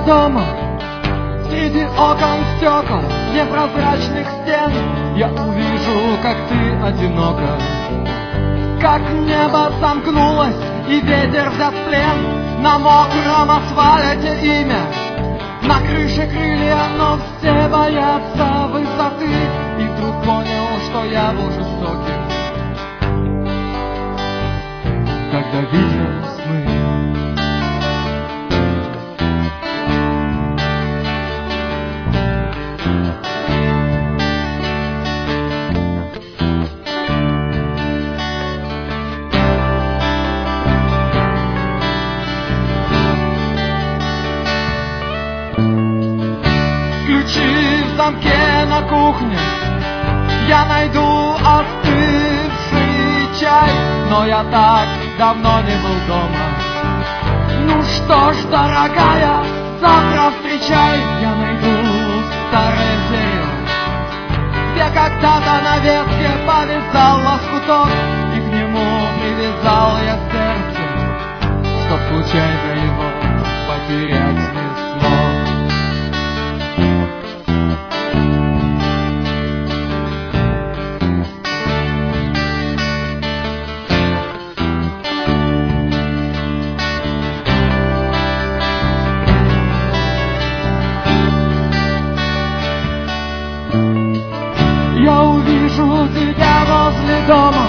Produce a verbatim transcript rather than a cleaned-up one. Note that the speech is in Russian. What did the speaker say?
дома, среди окон, стекол, непрозрачных стен, я увижу, как ты одинока, как небо сомкнулось и ветер взят в плен. На мокром асфальте имя, на крыше крылья, но все боятся высоты. И вдруг понял, что я был жестоким, когда видел сны. Ключи в замке на кухне, я найду остывший чай, но я так давно не был дома. Ну что ж, дорогая, завтра встречай. Я найду старое дерево, где когда-то на ветке повязал лоскуток, и к нему привязал я сердце, чтоб случайно его потерять не смог. Я увижу тебя возле дома,